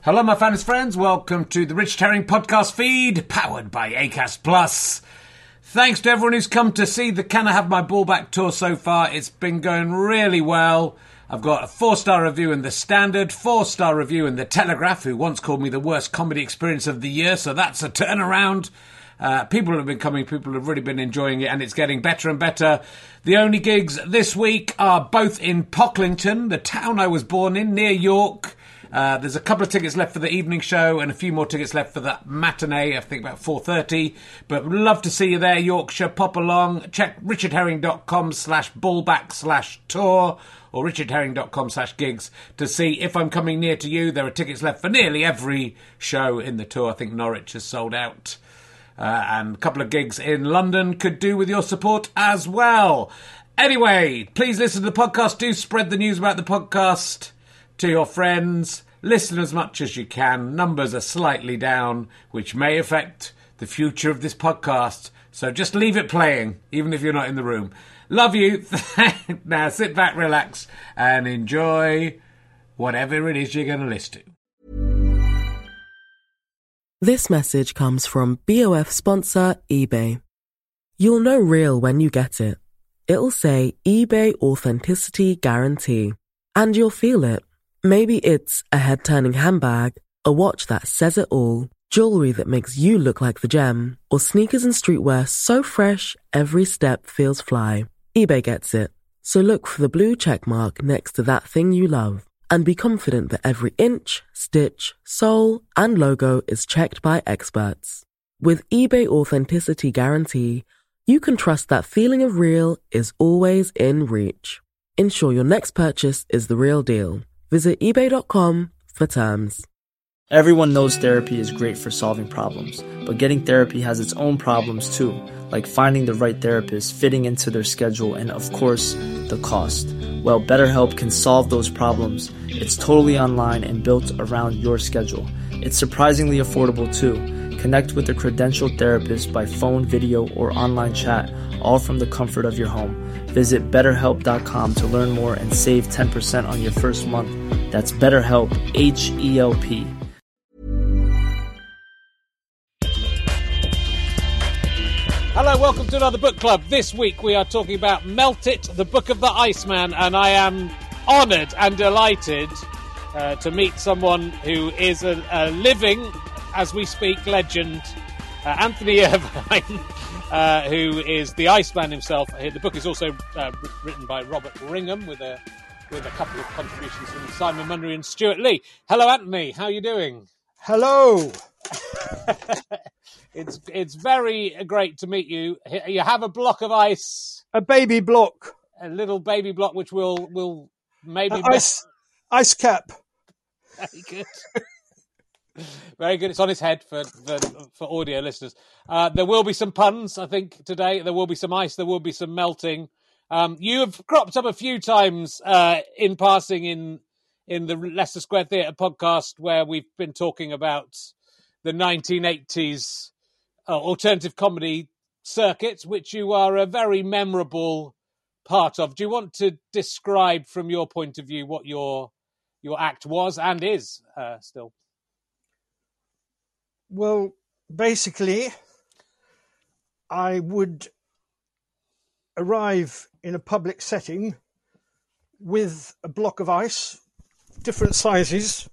Hello, my fans friends. Welcome to the Richard Herring podcast feed, powered by Acast Plus. Thanks to everyone who's come to see the Can I Have My Ball Back tour so far. It's been going really well. I've got a 4-star review in The Standard, 4-star review in The Telegraph, who once called me the worst comedy experience of the year, so that's a turnaround. People have been coming, people have really been enjoying it, and it's getting better and better. The only gigs this week are both in Pocklington, the town I was born in, near York. There's a couple of tickets left for the evening show and a few more tickets left for the matinee, I think about 4:30. But we'd love to see you there, Yorkshire. Pop along. Check richardherring.com/ballback/tour or richardherring.com/gigs to see if I'm coming near to you. There are tickets left for nearly every show in the tour. I think Norwich has sold out. And a couple of gigs in London could do with your support as well. Anyway, please listen to the podcast. Do spread the news about the podcast to your friends. Listen as much as you can. Numbers are slightly down, which may affect the future of this podcast. So just leave it playing, even if you're not in the room. Love you. Now sit back, relax, and enjoy whatever it is you're going to listen to. This message comes from BOF sponsor eBay. You'll know real when you get it. It'll say eBay Authenticity Guarantee. And you'll feel it. Maybe it's a head-turning handbag, a watch that says it all, jewelry that makes you look like the gem, or sneakers and streetwear so fresh every step feels fly. eBay gets it. So look for the blue check mark next to that thing you love and be confident that every inch, stitch, sole, and logo is checked by experts. With eBay Authenticity Guarantee, you can trust that feeling of real is always in reach. Ensure your next purchase is the real deal. Visit eBay.com for terms. Everyone knows therapy is great for solving problems, but getting therapy has its own problems too, like finding the right therapist, fitting into their schedule, and of course, the cost. Well, BetterHelp can solve those problems. It's totally online and built around your schedule. It's surprisingly affordable too. Connect with a credentialed therapist by phone, video, or online chat, all from the comfort of your home. Visit BetterHelp.com to learn more and save 10% on your first month. That's BetterHelp, H-E-L-P. Hello, welcome to another book club. This week we are talking about Melt It, the Book of the Iceman, and I am honoured and delighted to meet someone who is a living, as we speak, legend, Anthony Irvine. Who is the Iceman himself. The book is also written by Robert Ringham with a couple of contributions from Simon Munnery and Stuart Lee. Hello, Anthony. How are you doing? Hello. It's very great to meet you. You have a block of ice, A baby block. a little baby block, which will maybe Ice cap. Very good. Very good. It's on his head for audio listeners. There will be some puns, I think, today. There will be some ice. There will be some melting. You have cropped up a few times in passing in the Leicester Square Theatre podcast, where we've been talking about the 1980s alternative comedy circuit, which you are a very memorable part of. Do you want to describe, from your point of view, what your act was and is still? Well, basically, I would arrive in a public setting with a block of ice, different sizes,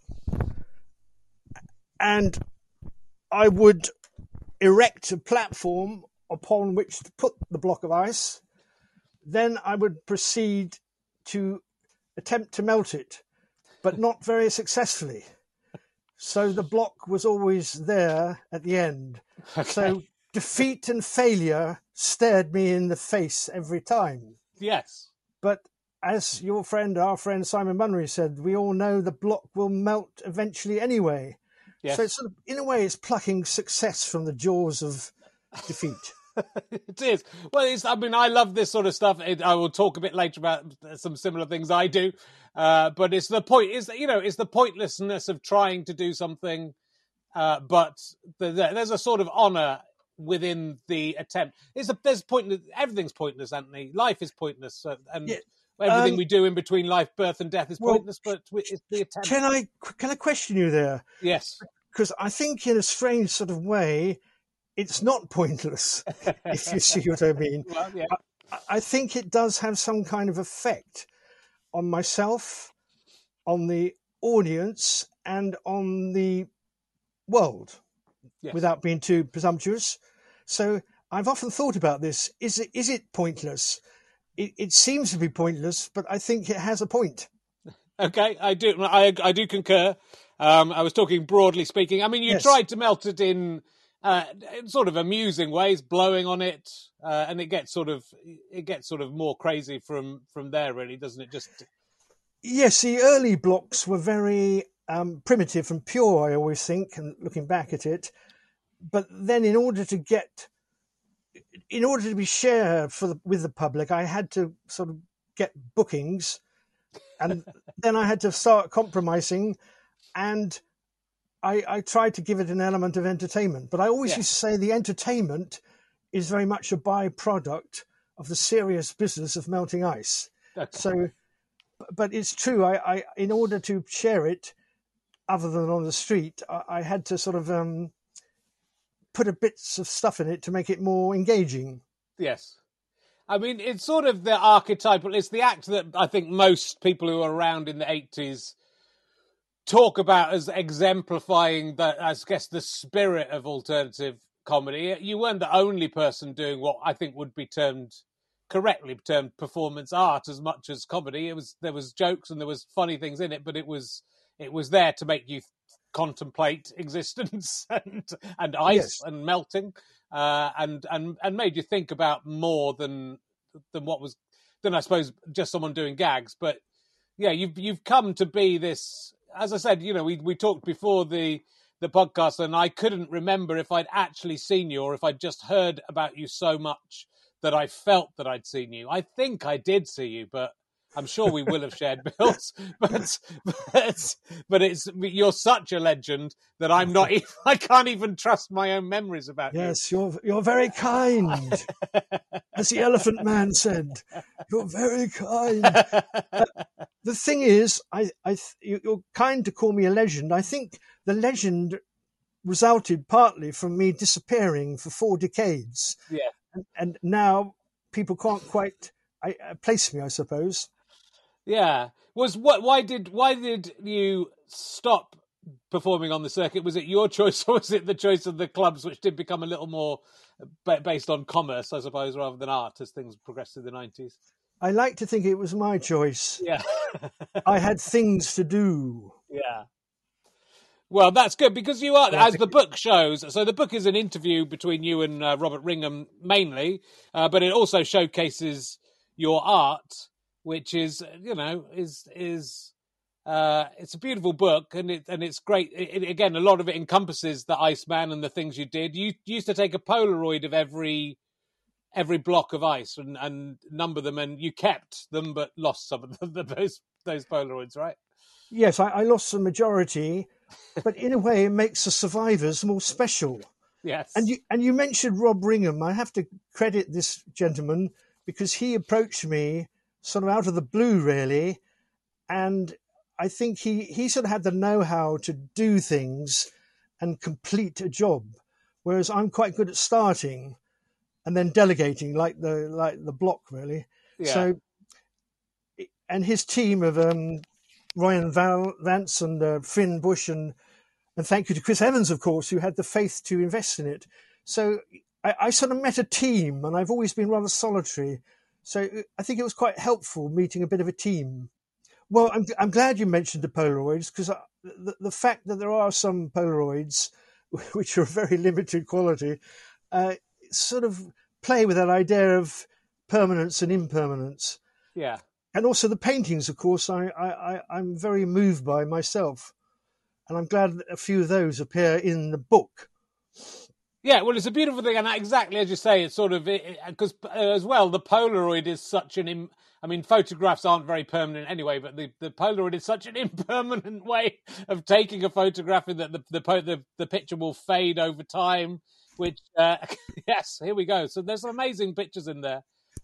and I would erect a platform upon which to put the block of ice. Then I would proceed to attempt to melt it, but not very successfully. So the block was always there at the end. Okay. So defeat and failure stared me in the face every time. Yes. But as our friend Simon Munnery said, we all know the block will melt eventually anyway. Yes. So it's sort of, in a way, it's plucking success from the jaws of defeat. It is. Well, I love this sort of stuff. I will talk a bit later about some similar things I do. But it's the point. It's the pointlessness of trying to do something, but there's a sort of honour within the attempt. There's pointless. Everything's pointless, Anthony. Life is pointless, and Yeah. everything we do in between life, birth and death is pointless, but it's the attempt. Can I question you there? Yes. Because I think in a strange sort of way, it's not pointless, if you see what I mean. Well, yeah. I think it does have some kind of effect on myself, on the audience, and on the world, Yes. without being too presumptuous. So I've often thought about this. Is it pointless? It seems to be pointless, but I think it has a point. Okay, I do concur. I was talking broadly speaking. I mean, you tried to melt it in sort of amusing ways, blowing on it, and it gets sort of more crazy from there, really, doesn't it? Just yes, the early blocks were very primitive and pure, I always think, and looking back at it. But then, in order to be shared with the public, I had to sort of get bookings, and then I had to start compromising, and I tried to give it an element of entertainment. But I always used to say the entertainment is very much a byproduct of the serious business of melting ice. Okay. So, but it's true. I in order to share it, other than on the street, I had to sort of put a bits of stuff in it to make it more engaging. Yes. I mean, it's sort of the archetypal, it's the act that I think most people who were around in the 80s talk about as exemplifying the spirit of alternative comedy. You weren't the only person doing what I think would be correctly termed performance art as much as comedy. There was jokes and there was funny things in it, but it was there to make you contemplate existence and ice and melting, and made you think about more than I suppose just someone doing gags. But yeah, you've come to be this. As I said, we talked before the podcast, and I couldn't remember if I'd actually seen you or if I'd just heard about you so much that I felt that I'd seen you. I think I did see you, but I'm sure we will have shared bills, but you're such a legend that I can't even trust my own memories about you. Yes, you're very kind. As the Elephant Man said, you're very kind. The thing is, you're kind to call me a legend. I think the legend resulted partly from me disappearing for 4 decades. Yeah. And now people can't quite place me, I suppose. Yeah. Why did you stop performing on the circuit? Was it your choice, or was it the choice of the clubs, which did become a little more based on commerce, I suppose, rather than art as things progressed through the 90s? I like to think it was my choice. Yeah. I had things to do. Yeah. Well, that's good, because you are, as the book shows, so the book is an interview between you and Robert Ringham mainly, but it also showcases your art, which is, it's a beautiful book, and it's great. Again, a lot of it encompasses the Iceman and the things you did. You used to take a Polaroid of every block of ice and number them, and you kept them but lost some of those Polaroids, right? Yes, I lost the majority, but in a way it makes the survivors more special. Yes. And you mentioned Rob Ringham. I have to credit this gentleman because he approached me sort of out of the blue, really, and I think he sort of had the know-how to do things and complete a job, whereas I'm quite good at starting and then delegating, like the block, really. Yeah. So, and his team of Ryan Vance and Finn Bush, and thank you to Chris Evans, of course, who had the faith to invest in it. So I sort of met a team, and I've always been rather solitary. So I think it was quite helpful meeting a bit of a team. Well, I'm glad you mentioned the Polaroids, because the fact that there are some Polaroids which are of very limited quality sort of play with that idea of permanence and impermanence. Yeah. And also the paintings, of course, I'm very moved by myself. And I'm glad that a few of those appear in the book. Yeah, well, it's a beautiful thing. And exactly as you say, it's sort of, because as well, the Polaroid is such an, photographs aren't very permanent anyway, but the Polaroid is such an impermanent way of taking a photograph, in that the picture will fade over time, which, yes, here we go. So there's some amazing pictures in there.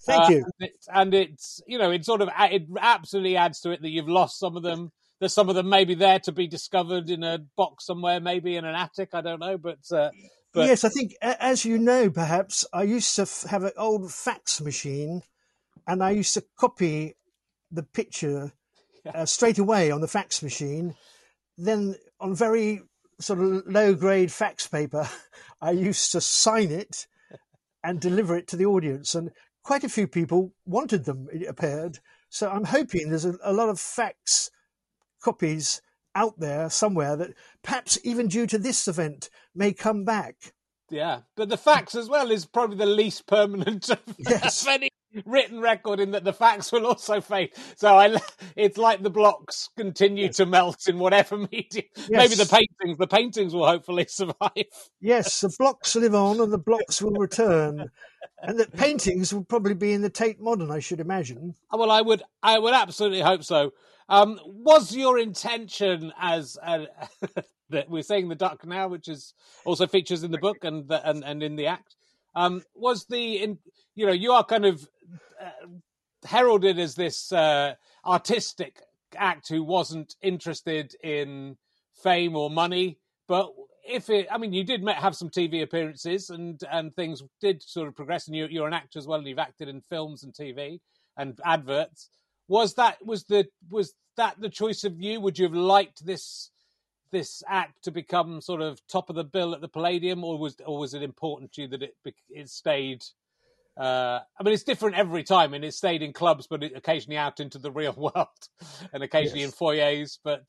Thank you. And it's it sort of it absolutely adds to it that you've lost some of them. There's some of them maybe there to be discovered in a box somewhere, maybe in an attic. I don't know, but Yes, I think, as you know, perhaps, I used to have an old fax machine, and I used to copy the picture straight away on the fax machine. Then on very sort of low-grade fax paper, I used to sign it and deliver it to the audience. And quite a few people wanted them, it appeared. So I'm hoping there's a lot of fax copies out there somewhere that perhaps even due to this event may come back. Yeah, but the fax as well is probably the least permanent of any written record, in that the fax will also fade. So it's like the blocks continue to melt in whatever medium. Yes. Maybe the paintings will hopefully survive. Yes, the blocks live on and the blocks will return. And the paintings will probably be in the Tate Modern, I should imagine. Well, I would absolutely hope so. Was your intention as that we're saying the duck now, which is also features in the book and in the act, was you are kind of heralded as this artistic act who wasn't interested in fame or money, but you did have some TV appearances and things did sort of progress, and you're an actor as well, and you've acted in films and TV and adverts. Was that the choice of you? Would you have liked this act to become sort of top of the bill at the Palladium, or was it important to you that it stayed? It's different every time, and it stayed in clubs, but occasionally out into the real world, and occasionally in foyers. But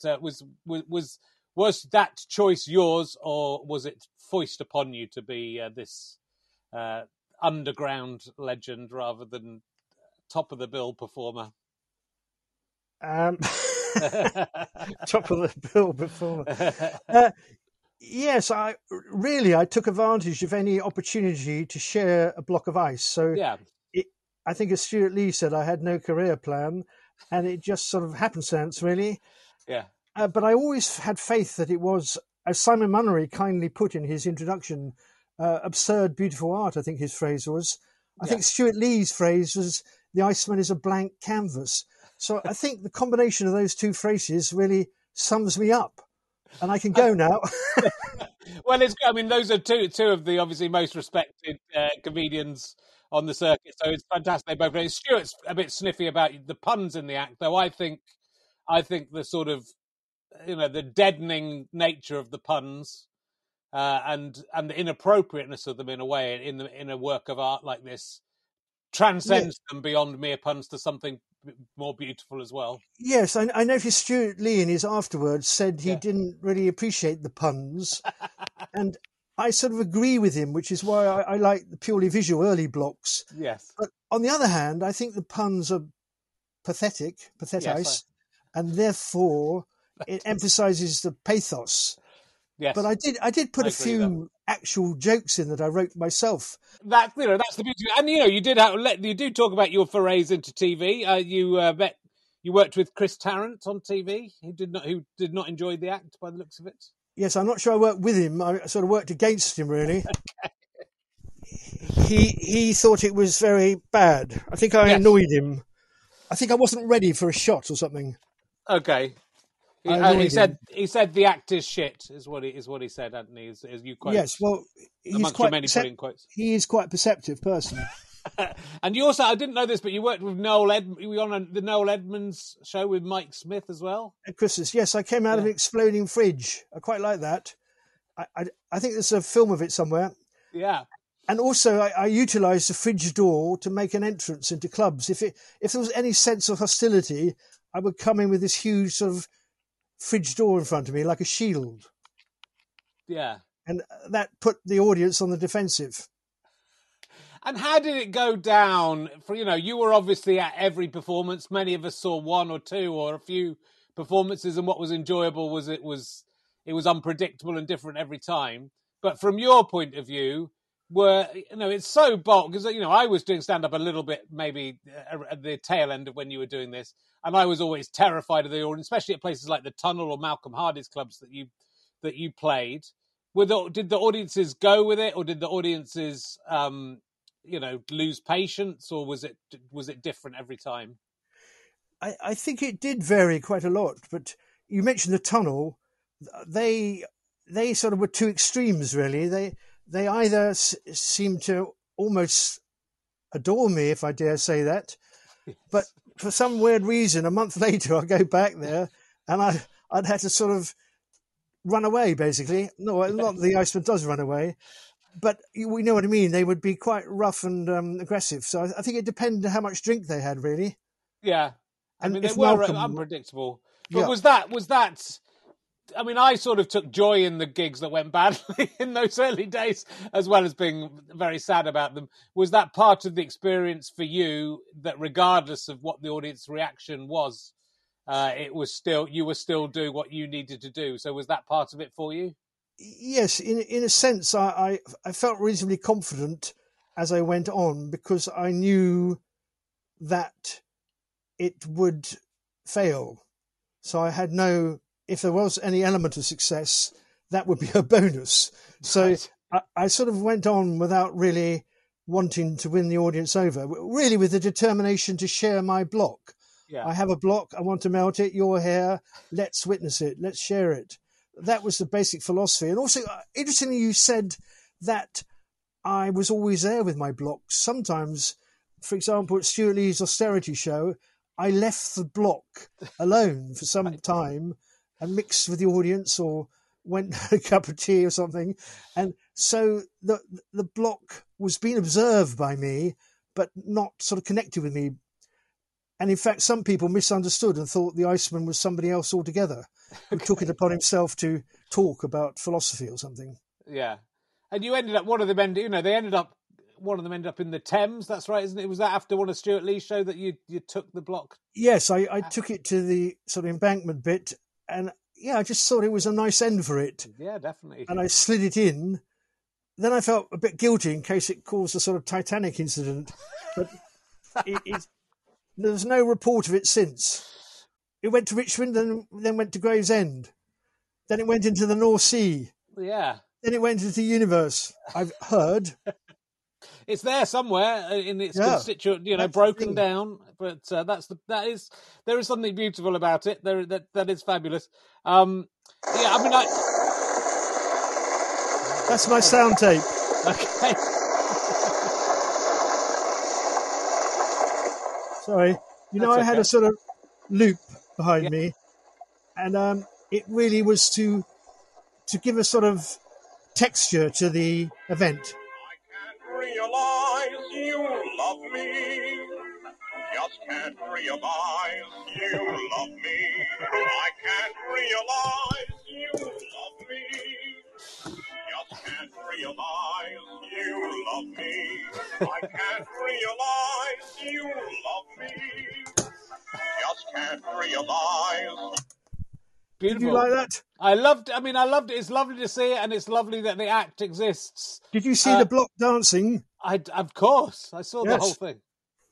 was that choice yours, or was it foisted upon you to be this underground legend rather than top of the bill performer? Top of the bill performer. Yes, I took advantage of any opportunity to share a block of ice. So I think, as Stuart Lee said, I had no career plan, and it just sort of happenstance, really. Yeah. But I always had faith that it was, as Simon Munnery kindly put in his introduction, absurd, beautiful art, I think his phrase was. I think Stuart Lee's phrase was, the Iceman is a blank canvas. So I think the combination of those two phrases really sums me up. And I can go now. Well, those are two of the obviously most respected comedians on the circuit. So it's fantastic. They both. Stuart's a bit sniffy about the puns in the act, though. I think the sort of the deadening nature of the puns and the inappropriateness of them in a way in a work of art like this transcends them beyond mere puns to something more beautiful as well. Yes, I noticed Stuart Lee in his afterwards said he didn't really appreciate the puns, and I sort of agree with him, which is why I like the purely visual early blocks. Yes. But on the other hand, I think the puns are pathetic, and therefore it emphasises the pathos. Yes. But I did put a few actual jokes in that I wrote myself. That's the beauty. And you do talk about your forays into TV. You worked with Chris Tarrant on TV. Who did not enjoy the act by the looks of it. Yes, I'm not sure I worked with him. I sort of worked against him, really. He thought it was very bad. I think I annoyed him. I think I wasn't ready for a shot or something. Okay. He said the act is shit, is what he said, hadn't he? As you quote. Yes, well, he's quotes. He is quite a perceptive person. And you also, I didn't know this, but you worked with you were on the Noel Edmonds show with Mike Smith as well? At Christmas, yes. I came out of an exploding fridge. I quite like that. I think there's a film of it somewhere. Yeah. And also, I utilised the fridge door to make an entrance into clubs. If there was any sense of hostility, I would come in with this huge sort of fridge door in front of me, like a shield. Yeah. And that put the audience on the defensive. And how did it go down? You were obviously at every performance. Many of us saw one or two or a few performances, and what was enjoyable was it was unpredictable and different every time. But from your point of view, it's so bold because I was doing stand up a little bit maybe at the tail end of when you were doing this, and I was always terrified of the audience, especially at places like the Tunnel or Malcolm Hardy's clubs that you played. Did the audiences go with it, or did the audiences lose patience, or was it different every time? I think it did vary quite a lot, but you mentioned the tunnel. They sort of were two extremes, really. They either seemed to almost adore me, if I dare say that, but for some weird reason, a month later, I'd go back there and I'd had to sort of run away, basically. No, not the Iceman does run away, but we know what I mean. They would be quite rough and aggressive. So I think it depended how much drink they had, really. Yeah. And they were unpredictable. But Yeah. was that? I mean, I sort of took joy in the gigs that went badly in those early days, as well as being very sad about them. Was that part of the experience for you, that regardless of what the audience reaction was, you were still doing what you needed to do? So was that part of it for you? Yes, in a sense, I felt reasonably confident as I went on, because I knew that it would fail. So I had if there was any element of success, that would be a bonus. So Right. I sort of went on without really wanting to win the audience over, really with the determination to share my block. Yeah. I have a block, I want to melt it, you're here, let's witness it, let's share it. That was the basic philosophy. And also, interestingly, you said that I was always there with my blocks. Sometimes, for example, at Stuart Lee's austerity show, I left the block alone for some time and mixed with the audience, or went had a cup of tea or something. And so the block was being observed by me, but not sort of connected with me. And in fact, some people misunderstood and thought the Iceman was somebody else altogether, who took it upon himself to talk about philosophy or something. Yeah. And you ended up, one of them ended up in the Thames. That's right, isn't it? Was that after one of Stuart Lee's show that you took the block? Yes, I took it to the sort of embankment bit, and yeah, I just thought it was a nice end for it. Yeah, definitely. And I slid it in. Then I felt a bit guilty in case it caused a sort of Titanic incident, but there's no report of it since. It went to Richmond, then went to Gravesend. Then it went into the North Sea. Yeah. Then it went into the universe, I've heard. It's there somewhere in its constituent, That's broken down. But there is something beautiful about it. That is fabulous. That's my sound tape. Okay. Sorry. I had a sort of loop behind me, and it really was to give a sort of texture to the event. Realize you love me. Just can't realize you love me. I can't realize you love me. Just can't realize you love me. I can't realize you love me. Just can't realize. Beautiful. Did you like that? I loved it. It's lovely to see it, and it's lovely that the act exists. Did you see the block dancing? Of course, I saw the whole thing.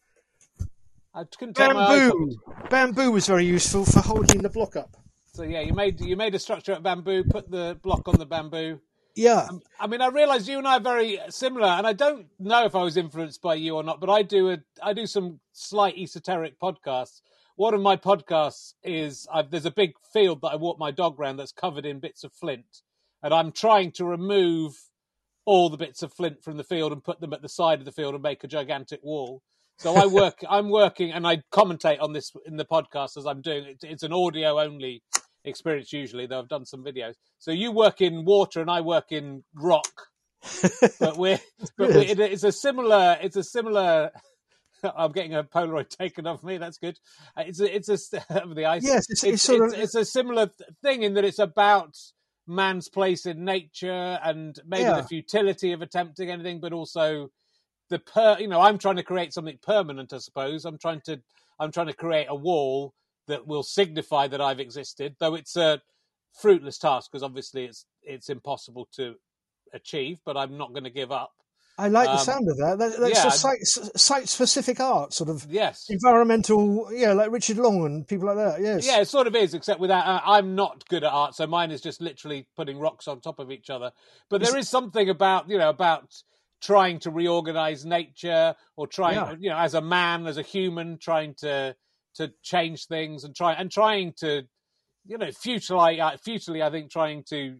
I couldn't take my eyes off it. Bamboo was very useful for holding the block up. So yeah, you made a structure at bamboo, put the block on the bamboo. Yeah. I realised you and I are very similar, and I don't know if I was influenced by you or not, but I do some slight esoteric podcasts. One of my podcasts is there's a big field that I walk my dog around that's covered in bits of flint, and I'm trying to remove all the bits of flint from the field and put them at the side of the field and make a gigantic wall. So I'm working, and I commentate on this in the podcast as I'm doing it. It's an audio only experience usually, though I've done some videos. So you work in water and I work in rock, but it's a similar. I'm getting a Polaroid taken of me. That's good. It's of the ice. Yes, it's a similar thing in that it's about man's place in nature and maybe the futility of attempting anything, but also I'm trying to create something permanent. I suppose I'm trying to create a wall that will signify that I've existed, though it's a fruitless task because obviously it's impossible to achieve. But I'm not going to give up. I like the sound of that. That's site-specific art, sort of environmental, like Richard Long and people like that, yes. Yeah, it sort of is, except without... I'm not good at art, so mine is just literally putting rocks on top of each other. But there is something about trying to reorganize nature, or trying, Yeah. you know, as a man, as a human, trying to change things and trying to, you know, futilely, I think, trying to,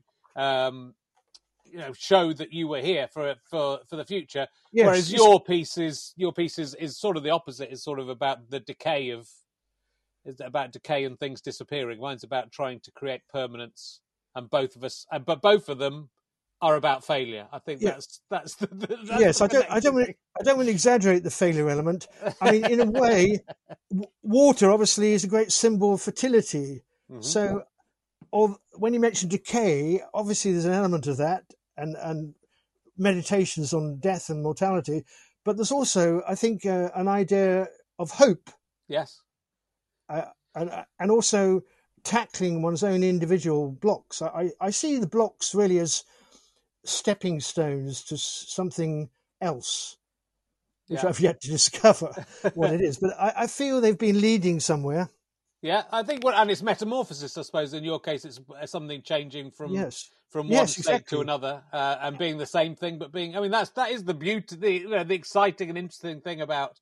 you know, show that you were here for the future. Yes, Whereas your piece is sort of the opposite. Is sort of about the decay of, is about decay and things disappearing. Mine's about trying to create permanence, and both of us, but both of them are about failure. I think Yeah. that's yes. the I don't want to exaggerate the failure element. I mean, in a connection. way, water obviously is a great symbol of fertility. Mhm. So, when you mention decay, obviously there's an element of that, and meditations on death and mortality. But there's also, I think, an idea of hope, Yes. and also tackling one's own individual blocks. I see the blocks really as stepping stones to something else, which Yeah. I've yet to discover what it is. But I feel they've been leading somewhere. Yeah, I think and it's metamorphosis, I suppose. In your case, it's something changing from Yes. one Yes, state to exactly. another, and being the same thing, but being. I mean, that is the beauty, the exciting and interesting thing about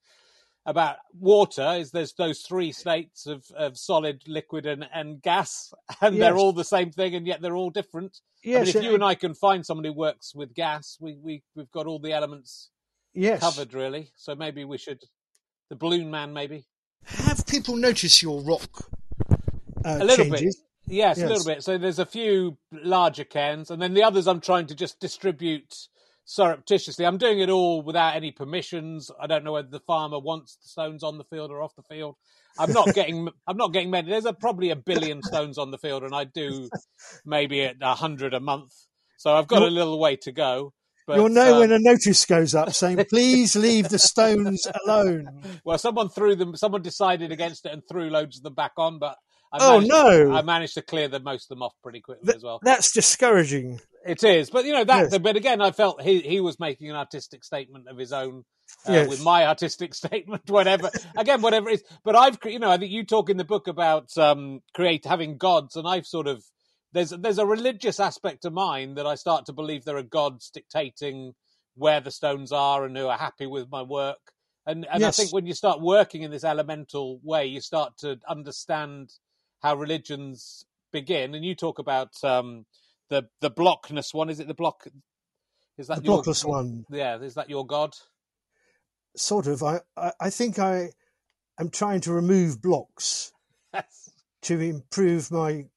water is there's those three states of solid, liquid, and gas, and they're Yes. all the same thing, and yet they're all different. I Yes. mean, if you and I can find someone who works with gas, we've got all the elements yes. covered, really. So maybe we should, the balloon man, maybe. Have people noticed your rock A little changes? bit. Yes, a Yes. little bit. So there's a few larger cairns, and then the others I'm trying to just distribute surreptitiously. I'm doing it all without any permissions. I don't know whether the farmer wants the stones on the field or off the field. I'm not getting many. There's probably 1 billion stones on the field, and I do maybe 100 a month. So I've got a little way to go. But, You'll know when a notice goes up saying, please leave the stones alone. well, someone decided against it and threw loads of them back on, but I managed to clear most of them off pretty quickly as well. That's discouraging. It is, but Yes. But again, I felt he was making an artistic statement of his own, Yes. with my artistic statement, whatever. Again, whatever it is. But I think you talk in the book about having gods, and I've sort of there's a religious aspect to mine that I start to believe there are gods dictating where the stones are and who are happy with my work. And I Yes. think when you start working in this elemental way, you start to understand how religions begin. And you talk about the blockness one. Is it the block? Is that The blockless one? Yeah. Is that your god? Sort of. I think I am trying to remove blocks Yes. to improve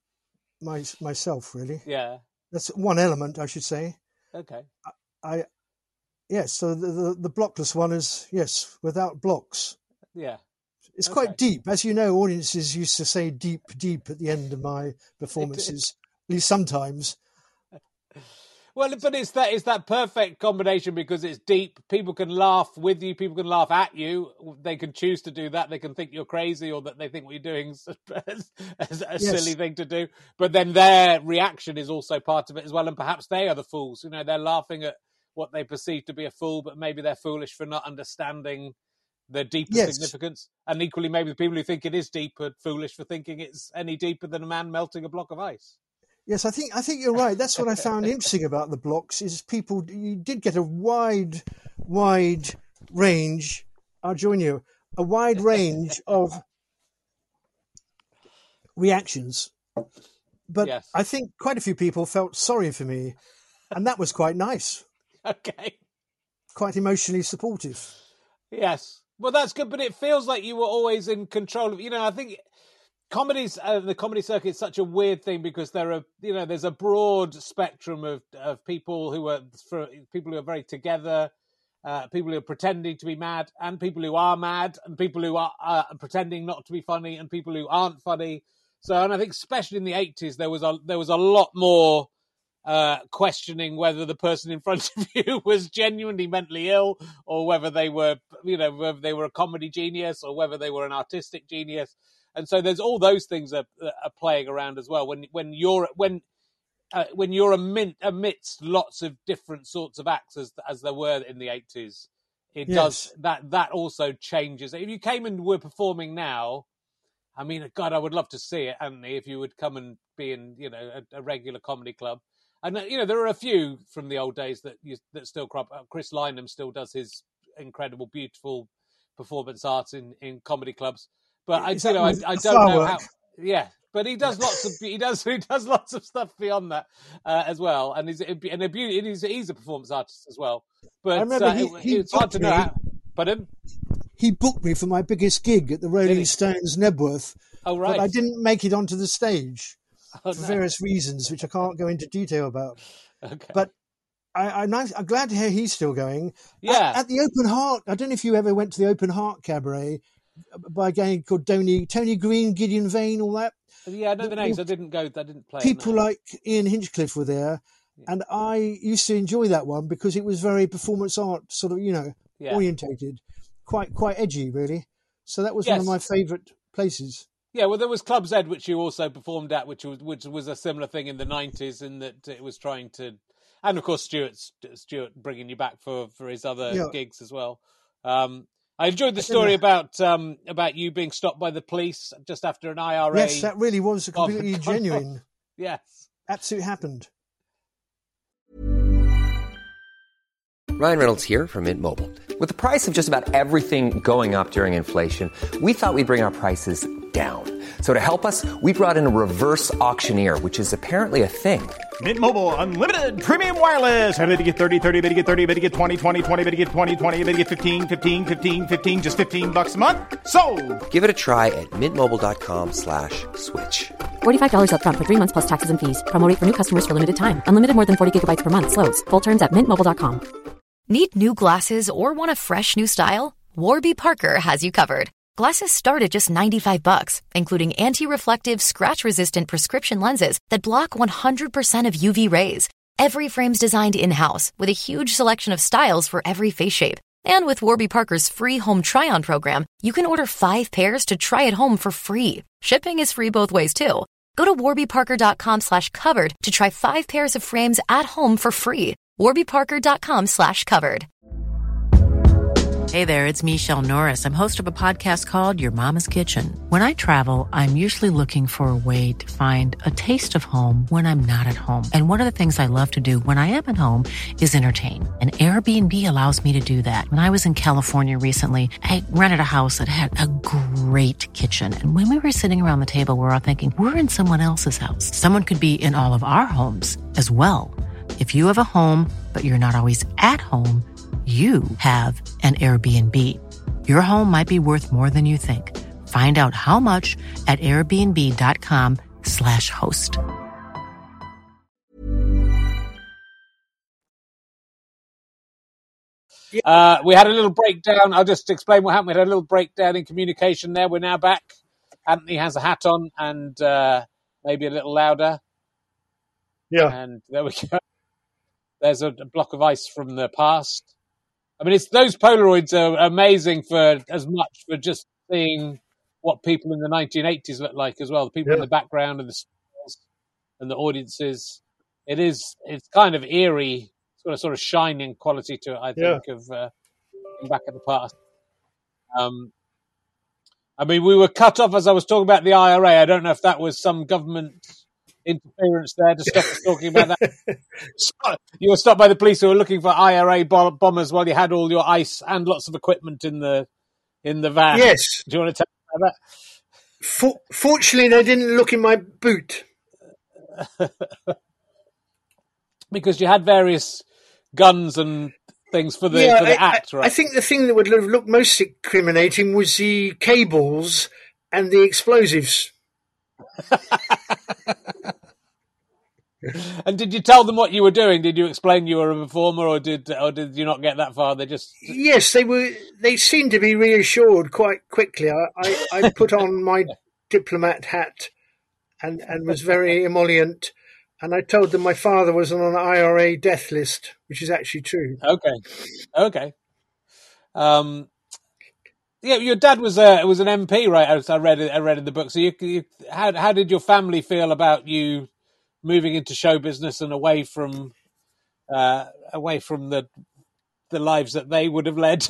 myself. Really, Yeah. that's one element, I should say. Okay. Yes. So the blockless one is without blocks. Yeah. It's Okay. quite deep, as you know. Audiences used to say "deep, deep" at the end of my performances, at least sometimes. Well, but it's that perfect combination because it's deep. People can laugh with you. People can laugh at you. They can choose to do that. They can think you're crazy or that they think what you're doing is a silly thing to do. But then their reaction is also part of it as well. And perhaps they are the fools. They're laughing at what they perceive to be a fool, but maybe they're foolish for not understanding the deeper significance. And equally, maybe the people who think it is deep are foolish for thinking it's any deeper than a man melting a block of ice. Yes, I think you're right. That's what I found interesting about the blocks is you did get a wide range. I'll join you. A wide range of reactions, but Yes. I think quite a few people felt sorry for me, and that was quite nice. Okay. Quite emotionally supportive. Yes. Well, that's good, but it feels like you were always in control of. I think the comedy circuit is such a weird thing because there's a broad spectrum of people who are very together, people who are pretending to be mad, and people who are mad, and people who are pretending not to be funny, and people who aren't funny. So, and I think especially in the 80s, there was a lot more questioning whether the person in front of you was genuinely mentally ill, or whether they were a comedy genius, or whether they were an artistic genius. And so there's all those things are playing around as well. When you're amidst lots of different sorts of acts as there were in the 80s, it does that also changes. If you came and were performing now, I mean, God, I would love to see it, Anthony. If you would come and be in a regular comedy club, And there are a few from the old days that still crop up. Chris Lynham still does his incredible, beautiful performance art in comedy clubs. But I don't know how. Yeah, but he does lots of he does lots of stuff beyond that as well. And he's a performance artist as well. But I remember it's hard to know. Pardon? He booked me for my biggest gig at the Rolling Stones Nebworth. Oh, right. But I didn't make it onto the stage for various reasons, which I can't go into detail about. Okay. But I'm glad to hear he's still going. Yeah. At the Open Heart, I don't know if you ever went to the Open Heart Cabaret by a gang called Tony Green, Gideon Vane, all that. Yeah, I know the names. I didn't go. I didn't play. People like Ian Hinchcliffe were there. And I used to enjoy that one because it was very performance art, sort of, orientated. Quite edgy, really. So that was one of my favourite places. Yeah, well, there was Club Z, which you also performed at, which was a similar thing in the 90s, in that it was trying to, and of course Stuart bringing you back for his other gigs as well. I enjoyed the story about you being stopped by the police just after an IRA. Yes, that really was completely genuine. Yes, absolutely happened. Ryan Reynolds here from Mint Mobile. With the price of just about everything going up during inflation, we thought we'd bring our prices down. So to help us, we brought in a reverse auctioneer, which is apparently a thing. Mint Mobile Unlimited Premium Wireless. How to get 30, 30, bit to get 30, bit to get 20, 20, 20, bit to get 20, 20, bit to get 15, 15, 15, 15, just $15 a month? Sold! Give it a try at mintmobile.com/switch. $45 up front for 3 months plus taxes and fees. Promo rate for new customers for limited time. Unlimited more than 40 gigabytes per month. Slows full terms at mintmobile.com. Need new glasses or want a fresh new style? Warby Parker has you covered. Glasses start at just $95, including anti-reflective, scratch-resistant prescription lenses that block 100% of UV rays. Every frame's designed in-house with a huge selection of styles for every face shape. And with Warby Parker's free home try-on program, you can order 5 pairs to try at home for free. Shipping is free both ways, too. Go to warbyparker.com/covered to try 5 pairs of frames at home for free. warbyparker.com/covered. Hey there, it's Michelle Norris. I'm host of a podcast called Your Mama's Kitchen. When I travel, I'm usually looking for a way to find a taste of home when I'm not at home. And one of the things I love to do when I am at home is entertain. And Airbnb allows me to do that. When I was in California recently, I rented a house that had a great kitchen. And when we were sitting around the table, we were all thinking, we're in someone else's house. Someone could be in all of our homes as well. If you have a home, but you're not always at home, you have an Airbnb. Your home might be worth more than you think. Find out how much at airbnb.com/host. We had a little breakdown. I'll just explain what happened. We had a little breakdown in communication there. We're now back. Anthony has a hat on and maybe a little louder. Yeah. And there we go. There's a block of ice from the past. I mean, those Polaroids are amazing for just seeing what people in the 1980s looked like as well. The people in the background and the smiles and the audiences. It's kind of eerie, sort of shining quality to it, I think, of looking back at the past. I mean, we were cut off as I was talking about the IRA. I don't know if that was some government interference there to stop us talking about that. You were stopped by the police who were looking for IRA bombers while you had all your ice and lots of equipment in the van. Yes. Do you want to tell me about that? Fortunately, they didn't look in my boot. Because you had various guns and things for the act, right? I think the thing that would have looked most incriminating was the cables and the explosives. And did you tell them what you were doing? Did you explain you were a performer, or did you not get that far? Yes, they were. They seemed to be reassured quite quickly. I put on my diplomat hat and was very emollient, and I told them my father was on an IRA death list, which is actually true. Okay. Yeah, your dad was an MP, right? As I read in the book. So how did your family feel about you moving into show business and away from the lives that they would have led?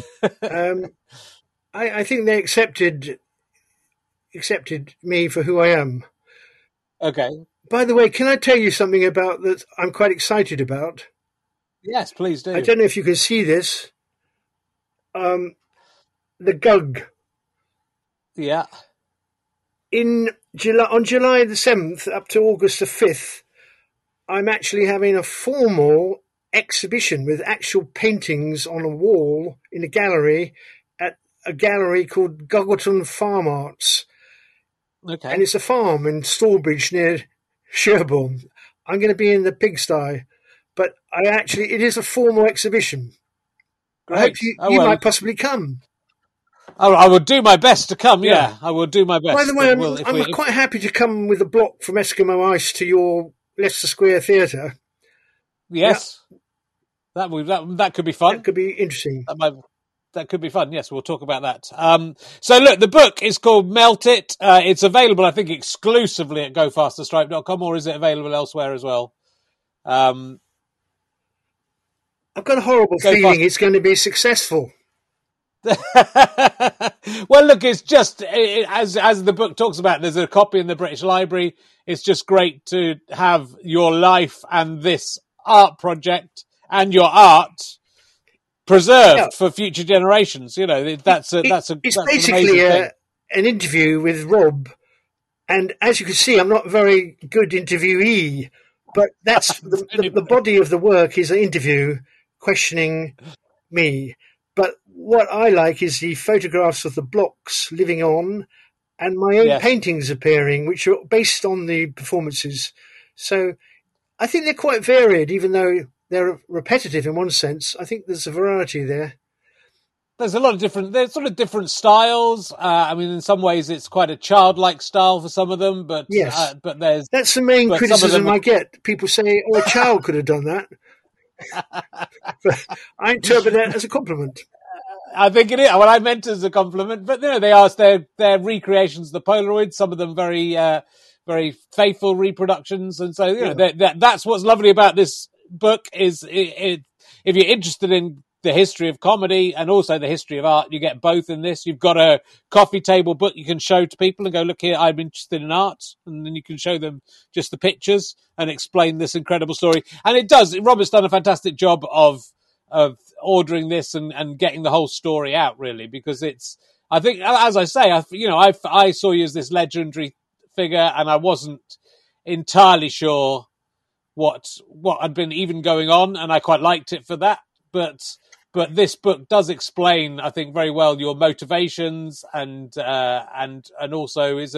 I think they accepted me for who I am. Okay. By the way, can I tell you something about that I'm quite excited about? Yes, please do. I don't know if you can see this. The GUG. Yeah. On July the 7th up to August the 5th, I'm actually having a formal exhibition with actual paintings on a wall in a gallery at a gallery called Goggleton Farm Arts. Okay. And it's a farm in Stallbridge near Sherborne. I'm going to be in the pigsty, but it is a formal exhibition. Great. I hope you might possibly come. I will do my best to come, yeah. I will do my best. By the way, I'm quite happy to come with a block from Eskimo Ice to your Leicester Square Theatre. Yes. Yeah. That could be fun. That could be interesting. That could be fun, yes. We'll talk about that. So, look, the book is called Melt It. It's available, I think, exclusively at gofasterstripe.com, or is it available elsewhere as well? I've got a horrible feeling it's going to be successful. Well, look, it's just as the book talks about. There's a copy in the British Library. It's just great to have your life and this art project and your art preserved for future generations. You know, that's basically an interview with Rob, and as you can see, I'm not a very good interviewee, but that's the body of the work is an interview questioning me. But what I like is the photographs of the blocks living on and my own paintings appearing, which are based on the performances. So I think they're quite varied, even though they're repetitive in one sense. I think there's a variety there. There's there's sort of different styles. I mean, in some ways it's quite a childlike style for some of them, but yes. But that's the main criticism I get. People say, a child could have done that. But I interpret that as a compliment. I think it is. Well, I meant as a compliment, but they are their recreations of the Polaroids. Some of them very very faithful reproductions, and so that's what's lovely about this book is if you're interested in the history of comedy and also the history of art, you get both in this. You've got a coffee table book you can show to people and go, look here, I'm interested in art. And then you can show them just the pictures and explain this incredible story. And it does. Robert's done a fantastic job of ordering this and getting the whole story out, really, because I think, as I say, I saw you as this legendary figure and I wasn't entirely sure what had been even going on, and I quite liked it for that. But this book does explain, I think, very well your motivations and also is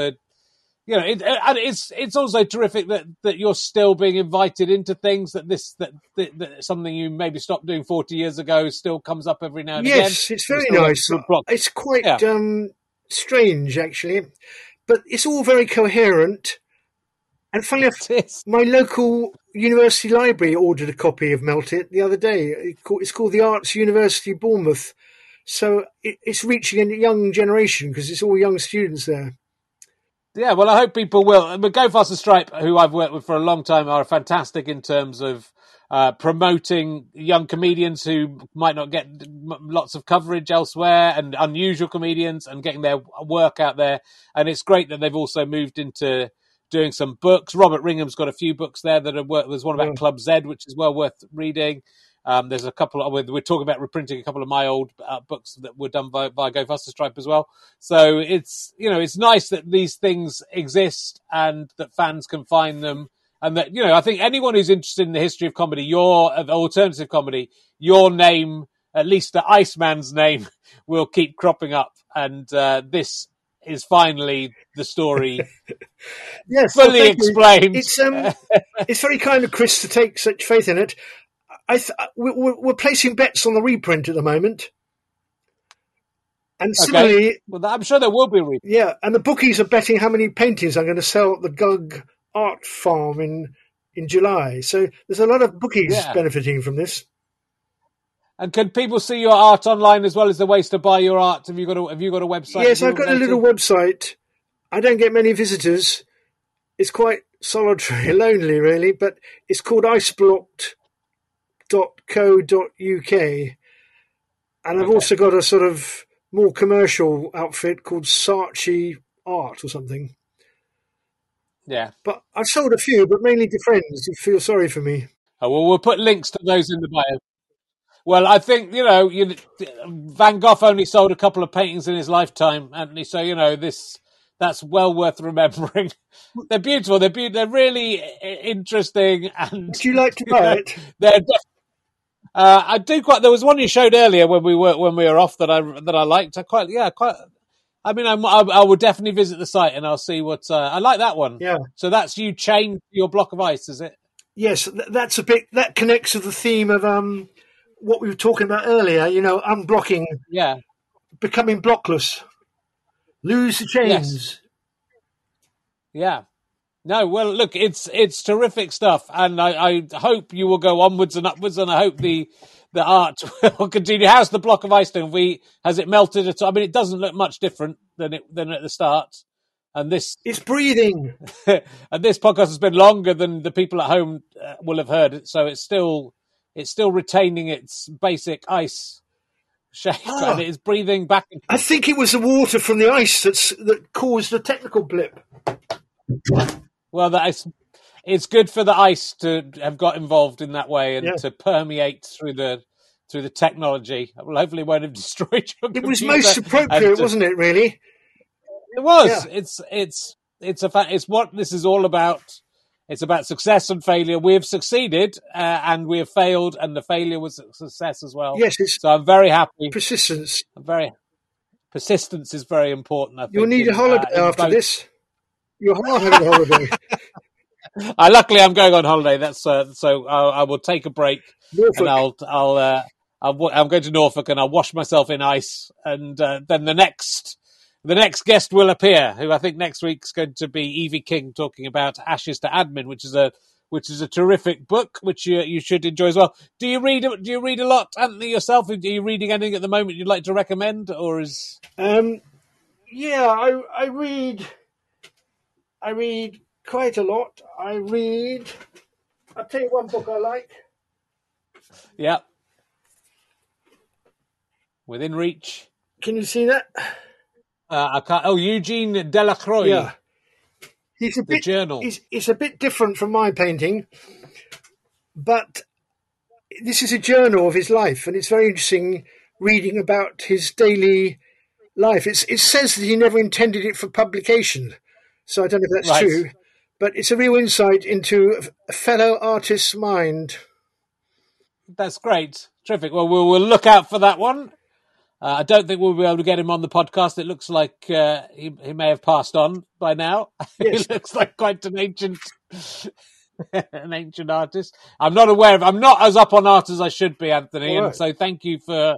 it's also terrific that you're still being invited into things that something you maybe stopped doing 40 years ago still comes up every now and again. Yes, it's very nice. It's quite strange, actually, but it's all very coherent. And funnily enough, my local university library ordered a copy of Melt It the other day. It's called the Arts University Bournemouth. So it's reaching a young generation because it's all young students there. Yeah, well, I hope people will. But Go Faster Stripe, who I've worked with for a long time, are fantastic in terms of promoting young comedians who might not get lots of coverage elsewhere and unusual comedians and getting their work out there. And it's great that they've also moved into doing some books. Robert Ringham's got a few books there that are worth. There's one about Club Z, which is well worth reading. There's a couple. We're talking about reprinting a couple of my old books that were done by Go Faster Stripe as well. So it's nice that these things exist and that fans can find them, and that I think anyone who's interested in the history of comedy, of alternative comedy, your name, at least the Iceman's name, will keep cropping up, and this is finally the story. Yes, fully explained. It's very kind of Chris to take such faith in it. We're placing bets on the reprint at the moment, and similarly, well, I'm sure there will be a reprint. Yeah, and the bookies are betting how many paintings I'm going to sell at the Gug Art Farm in July. So there's a lot of bookies benefiting from this. And can people see your art online as well as the ways to buy your art? Have you got a website? Yes, I've got a little website. I don't get many visitors. It's quite solitary, lonely, really, but it's called iceblocked.co.uk. And I've also got a sort of more commercial outfit called Saatchi Art or something. Yeah. But I've sold a few, but mainly to friends who feel sorry for me. Oh, well, we'll put links to those in the bio. Well, I think, Van Gogh only sold a couple of paintings in his lifetime, Anthony. So, that's well worth remembering. They're beautiful. They're really interesting. And would you like to buy it? I do quite. There was one you showed earlier when we were off that I liked. I will definitely visit the site and I'll see what I like that one. Yeah. So that's you chained your block of ice, is it? Yes, that's a bit. That connects to the theme of what we were talking about earlier. Unblocking. Yeah. Becoming blockless. Lose the chains. Yes. Yeah. No, well, look, it's terrific stuff, and I hope you will go onwards and upwards, and I hope the art will continue. How's the block of ice doing? Has it melted at all? I mean, it doesn't look much different than at the start. And it's breathing. And this podcast has been longer than the people at home will have heard it, so it's still retaining its basic ice shape, and it is breathing back. I think it was the water from the ice that caused the technical blip. Well, it's good for the ice to have got involved in that way and to permeate through the technology. Well, hopefully it won't have destroyed your computer. It was most appropriate, wasn't it, really? It was. Yeah. It's a fact. It's what this is all about. It's about success and failure. We have succeeded and we have failed, and the failure was a success as well. Yes, so I'm very happy. Persistence. Persistence is very important. I think you'll need a holiday after this. You're not having a holiday. Luckily, I'm going on holiday. That's so I will take a break, Norfolk. and I'm going to Norfolk, and I'll wash myself in ice, and then the next guest will appear, who I think next week's going to be Evie King talking about Ashes to Admin, which is a terrific book, which you should enjoy as well. Do you read a lot, Anthony, yourself? Are you reading anything at the moment you'd like to recommend, or is? Yeah, I read. I read quite a lot. I'll tell you one book I like. Yeah. Within Reach. Can you see that? I can't. Oh, Eugene Delacroix. Yeah. The journal. It's a bit different from my painting, but this is a journal of his life, and it's very interesting reading about his daily life. It says that he never intended it for publication, so I don't know if that's true, but it's a real insight into a fellow artist's mind. That's great. Terrific. Well, we'll look out for that one. I don't think we'll be able to get him on the podcast. It looks like he may have passed on by now. Yes. He looks like quite an ancient artist. I'm not as up on art as I should be, Anthony. Right. And so thank you for.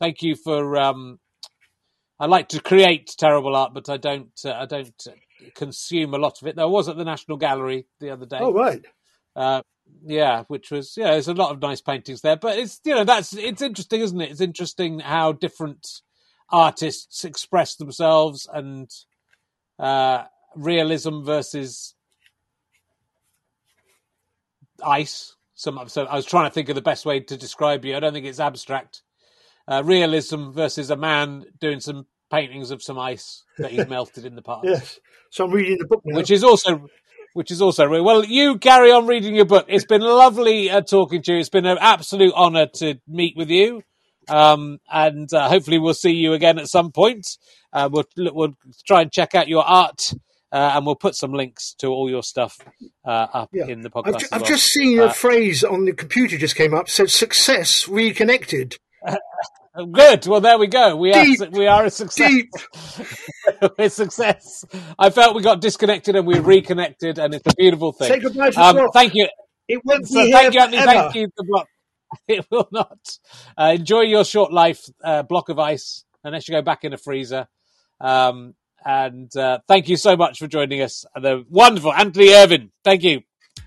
I like to create terrible art, but I don't consume a lot of it. There was at the National Gallery the other day. Oh, right. Which was there's a lot of nice paintings there, but it's it's interesting, isn't it? It's interesting how different artists express themselves, and realism versus ice. So I was trying to think of the best way to describe you. I don't think it's abstract. Realism versus a man doing some paintings of some ice that he's melted in the past. Yes. So I'm reading the book now. Which is also real. Well, you carry on reading your book. It's been lovely talking to you. It's been an absolute honour to meet with you. And hopefully we'll see you again at some point. We'll try and check out your art, and we'll put some links to all your stuff up in the podcast. I've just seen a phrase on the computer just came up, said success reconnected. Good. Well, there we go. We are a success. We're a success. I felt we got disconnected and we reconnected, and it's a beautiful thing. Say goodbye to the block. Thank you. It won't be thank here you, Anthony. forever. Thank you, the block. It will not. Enjoy your short life, block of ice, unless you go back in a freezer. And thank you so much for joining us. The wonderful Anthony Irvine. Thank you.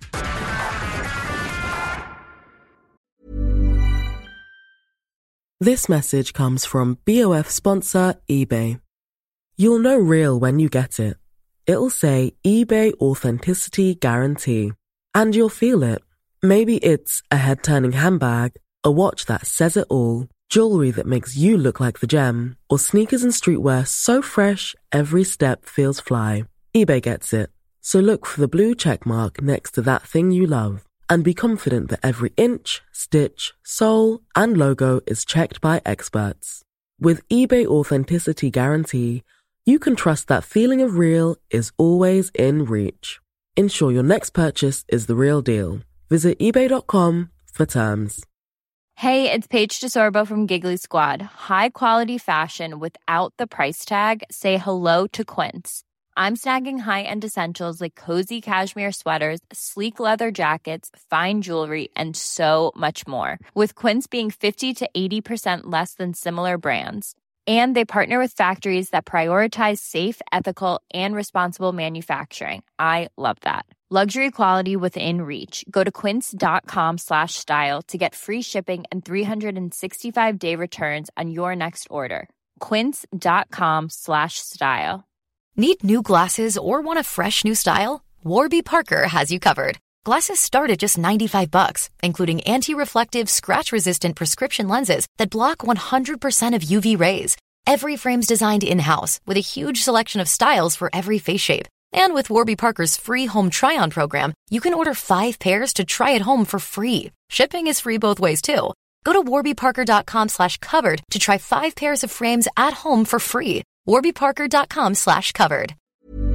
This message comes from BOF sponsor eBay. You'll know real when you get it. It'll say eBay Authenticity Guarantee. And you'll feel it. Maybe it's a head-turning handbag, a watch that says it all, jewelry that makes you look like the gem, or sneakers and streetwear so fresh every step feels fly. eBay gets it. So look for the blue check mark next to that thing you love and be confident that every inch, stitch, sole, and logo is checked by experts. With eBay Authenticity Guarantee, you can trust that feeling of real is always in reach. Ensure your next purchase is the real deal. Visit ebay.com for terms. Hey, it's Paige DeSorbo from Giggly Squad. High quality fashion without the price tag. Say hello to Quince. I'm snagging high-end essentials like cozy cashmere sweaters, sleek leather jackets, fine jewelry, and so much more. With Quince being 50 to 80% less than similar brands. And they partner with factories that prioritize safe, ethical, and responsible manufacturing. I love that. Luxury quality within reach. Go to quince.com/style to get free shipping and 365-day returns on your next order. Quince.com/style. Need new glasses or want a fresh new style? Warby Parker has you covered. Glasses start at just $95, including anti-reflective, scratch-resistant prescription lenses that block 100% of UV rays. Every frame's designed in-house with a huge selection of styles for every face shape. And with Warby Parker's free home try-on program, you can order 5 pairs to try at home for free. Shipping is free both ways, too. Go to warbyparker.com/covered to try 5 pairs of frames at home for free. warbyparker.com/covered.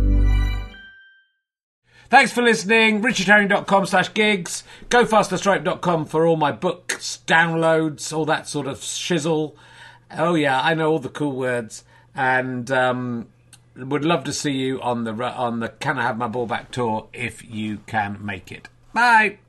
Thanks for listening. richardherring.com/gigs. GoFasterStripe.com for all my books, downloads, all that sort of shizzle. Oh yeah, I know all the cool words. And would love to see you on the Can I Have My Ball Back tour if you can make it. Bye.